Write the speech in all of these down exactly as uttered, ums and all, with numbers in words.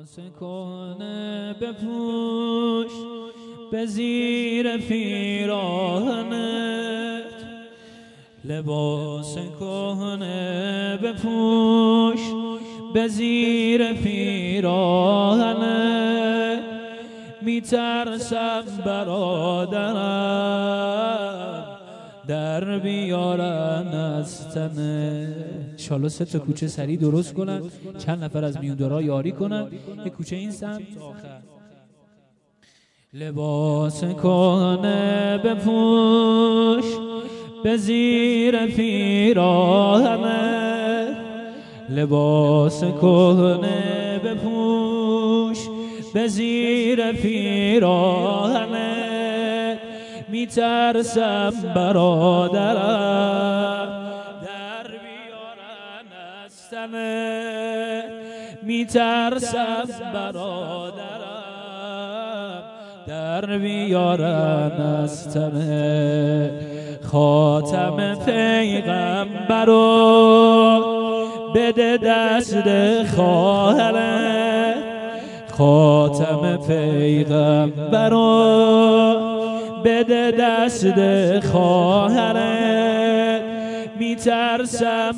لباس کهنه بپوش به زیر پیراهنت، لباس کهنه بپوش به زیر پیراهنت. میترسم برادرم در بیارن از تنه. انشالله سه تا کوچه سریع درست کنن، چند نفر از میوندارا یاری کنن، یه کوچه این سمت آخر. لباس کهنه بپوش به زیر پیراهنت، لباس کهنه بپوش به زیر پیراهنت. میترسم برادرم در بیارن از تنت، میترسم برادرم در بیارن از تنت. خاتم پیغمبرو بده دست خواهرت، خاتم پیغمبرو بده دست خواهرت. میترسم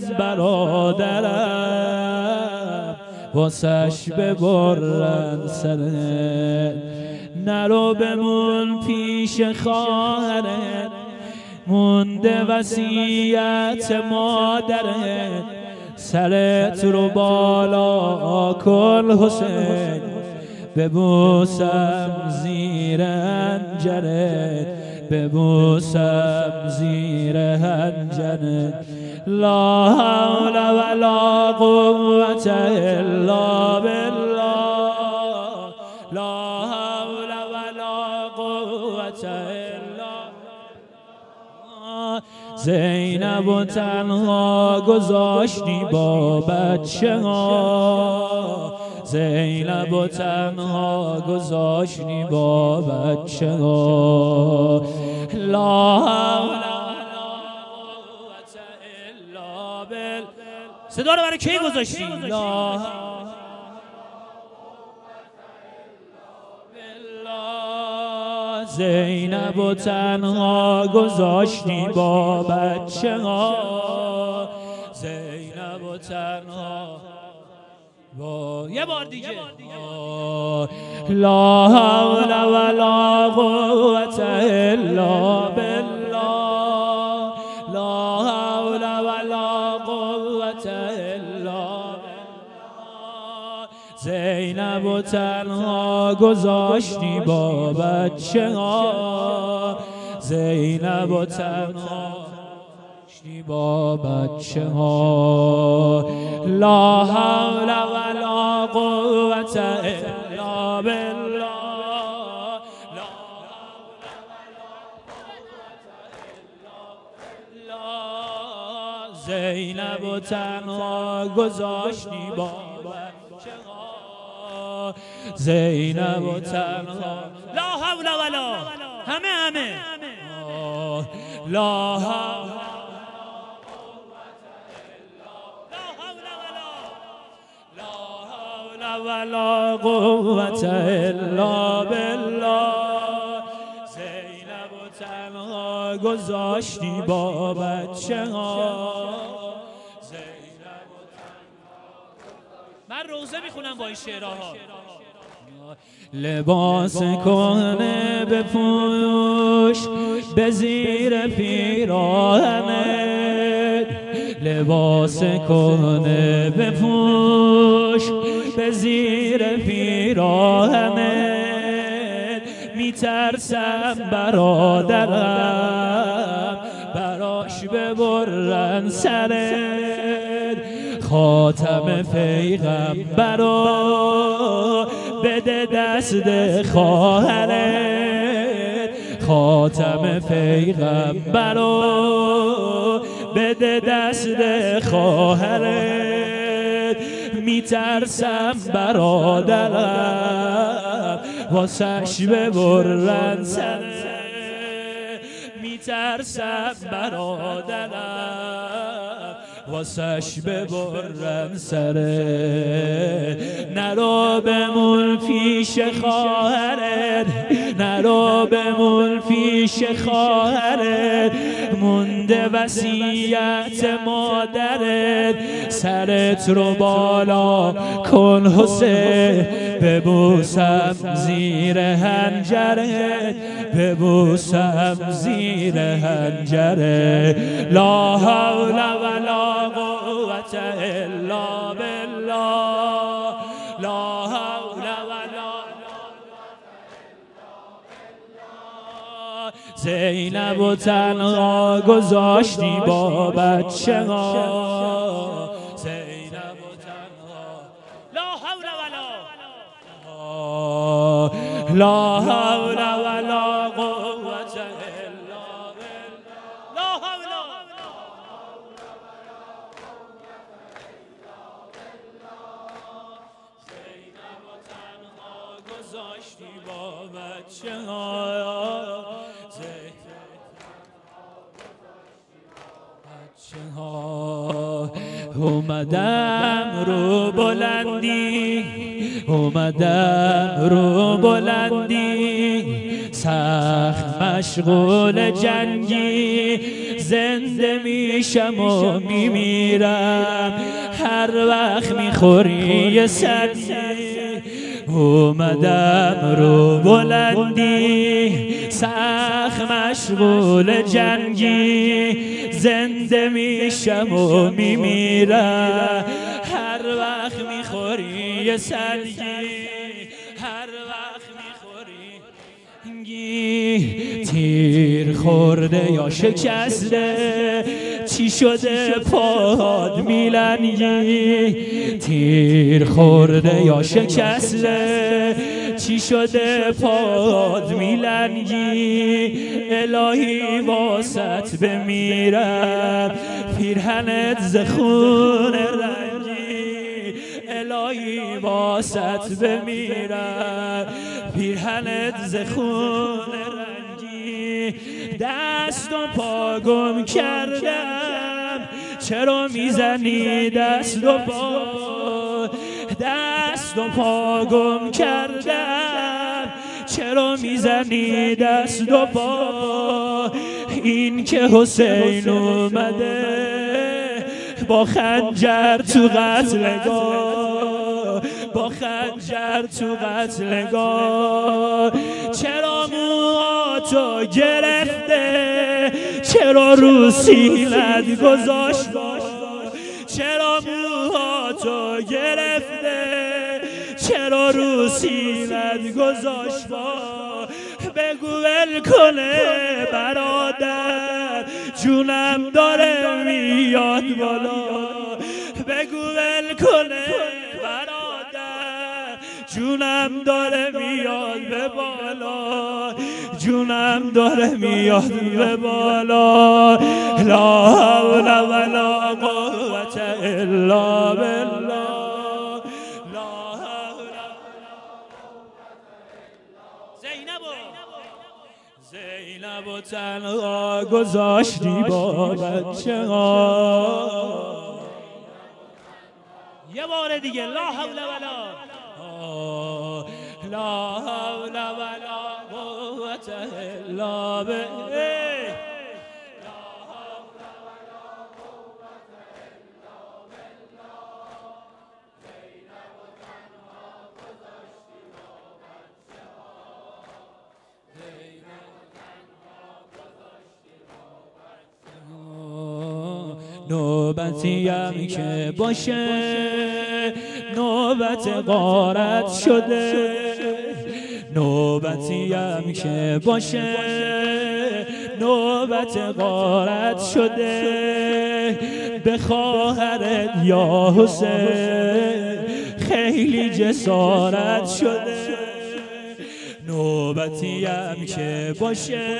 برادرم واسش ببرن سرت. نرو بمون پیش خواهرت، مونده وصیت مادرت. سرت رو بالا کن حسین، ببوسم زیر حنجرت، ببوسم زیر حنجرت. لا حول ولا قوة الا بالله، لا حول ولا قوة الا بالله. زینب و تنها گذاشتی با بچه ها، زینب و تنها گذاشتی با بچه ها. لا حول ولا قوة الا بالله. صدا رو برای کی گذاشتی؟ لا حول زینب و تنها گذاشتی با بچه ها، زینب و تنها با یه بار دیگه. لا حول ولا قوة الا بالله، لا حول ولا قوة الا بالله. زینب و تنها گذاشتی با بچه ها، زینب و تنها گذاشتی با بچه ها. لا حول ولا قوة الا بالله، لا حول ولا قوة الا بالله. زینب و تنها گذاشتی با بچه ها، زینب و تنها. لا حول ولا، همه همه لا حول ولا قوة الا بالله. زینب و تنها گذاشتی با بچه ها، زینب و تنها. من روزه میخونم با این شعرها. لباس کهنه بپوش به زیر پیراهنت، لباس کهنه بپوش به زیر پیراهنت. میترسم برادرم براش ببرن سرت. خاتم پیغمبرو بده دست خواهرت، خاتم پیغمبرو بده دست خواهرت. میترسم برادرم واسش ببرن سرت، میترسم برادرم واسش ببرن سرت. نرو بمون پیش خواهرت، نرو بمون پیش خواهرت، مونده وصیت مادرت، سرت رو بالا کن حسین، ببوسم زیر هنجرت، ببوسم زیر هنجرت. لا حول ولا قوة الا بالله، لا حول ولا زینب و تنها گذاشتی با بچه ها، زینب و تنها، لا حول ولا لا حول ولا قوة الا بالله، لا حول زینب و تنها گذاشتی با بچه ها، اومدم رو بلندی، اومدم رو بلندی، سخت مشغول جنگی، زنده میشم و میمیرم هر وقت میخوری یه سدی. اومدم رو بلندی، سخت مشغول جنگی، زنده میشم و میمیرم هر وقت میخوری یه سلگی، هر وقت میخوری تیر خورده یا شکسته، چی شده پاد میلنگی، تیر خورده یا شکسته، چی شده پاد میلنگی، الهی واسط بمیرم پیرهنت ز خون رنگی، الهی واسط بمیرم پیرهنت ز خون رنگی. دست و پا گم کردم، چرا میزنی دست و پا، دست و پا گم کردم، چرا میزنی دست و پا. این که حسین اومده با خنجر تو قتلگاه، با خنجر تو قتلگاه، چرا موهاتو گرفته، چرا رو سینت گذاشت، چرا موهاتو گرفته، چرا رو سینت گذاشت، بگو ول کنه برادر، جونم داره میاد بالا، بگو ول کنه برادر، جونم داره میاد به بالا، جونم داره میاد به بالا. لا حول ولا قوة الا بالله، لا حول. زینب زینب و تنها گذاشتی با بچه ها. یه بار دیگه لا حول ولا لا حول ولا قوة الا بالله. نوبتیم که باشه نوبت غارت شده، نوبتیم که باشه نوبت غارت شده، به خواهرت یا حسین خیلی جسارت شده. نوبتیم که باشه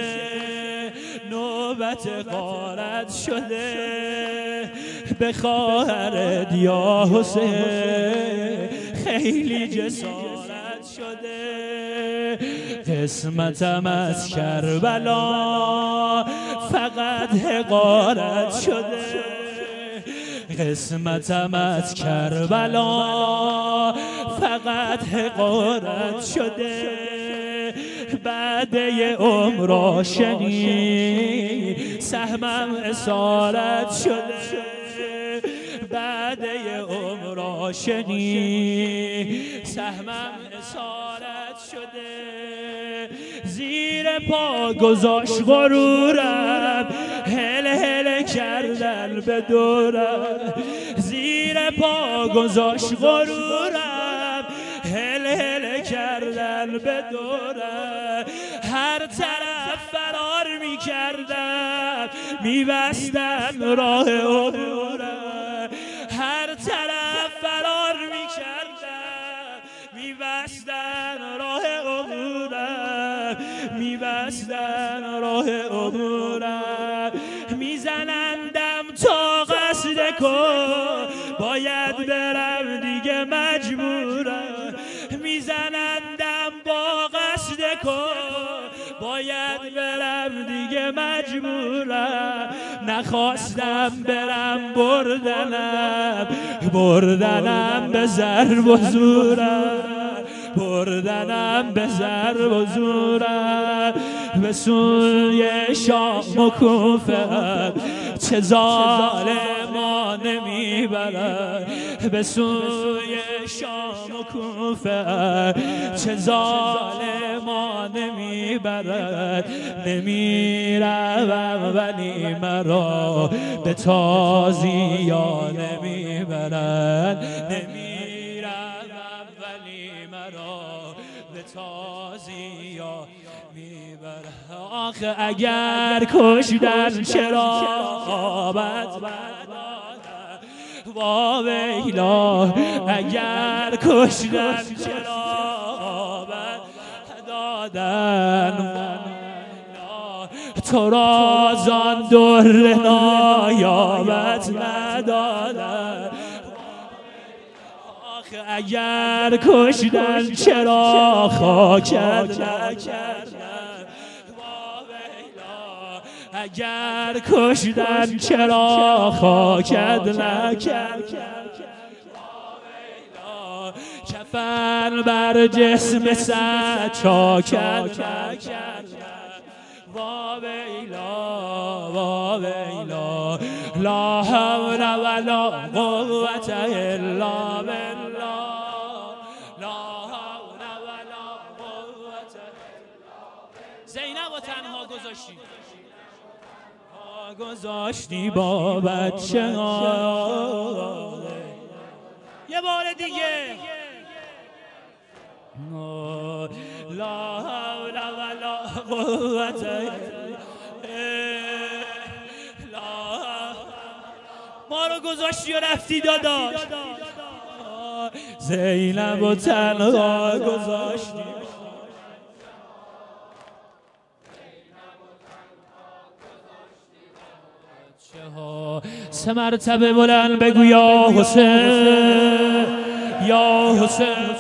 نوبت غارت شده، به خواهرت یا حسین خیلی جسارت شده. قسمتم از کربلا فقط حقارت شده، قسمتم از کربلا فقط فقط حقارت شده. بعد یه عمر شنی سهمم اسارت شده. بعد یه عمر شنی سهمم اسارت شده. زیر پا گذاشت غرورم، هل هل کردن به دورم. زیر پا گذاشت غرورم، هل هل کردن به دورم. هر طرف فرار می کردم، می بستم راه عبورم. هر طرف فرار می کردم، می بستن راه عبورم. می بستن راه عبورم. می زنندم تا قصد کن، باید برم دیگه مجبورم. می زنندم با قصد کن، باید برم دیگه مجبورم. نخواستم برم بردنم، بردنم به ضرب و زورم. بردنم به ضرب و زورم. به سوی شام و کوفه چه ظالمانه میبرن. به سوی شام و کوفه چه ظالمانه میبرن. نمیروم ولی مرا به تازیانه میبرن. نمیروم ولی مرا به تازیانه میبرن. آخه اگر کشتن چرا آبت وا ویلا. اگر کشتن چرا آبت دادن. تو را زان در نایابت ندادن. آخه اگر کشتن چرا خاکت نکردن. اگر کشتن چرا خاکت نکردن. کفن بر جسم سد چاکت نکردن. وا ویلا وا ویلا. لا حول ولا قوة الا بالله. لا حول ولا قوة الا بالله. زینب و تنها گذاشتی گذاشتی با بچه ها. یه بار دیگه. لا حول ولا قوة الا. ما رو گذاشتی و رفتی داداش. زینب و تنها گذاشتی. سه مرتبه بلند بگو یا حسین یا حسین.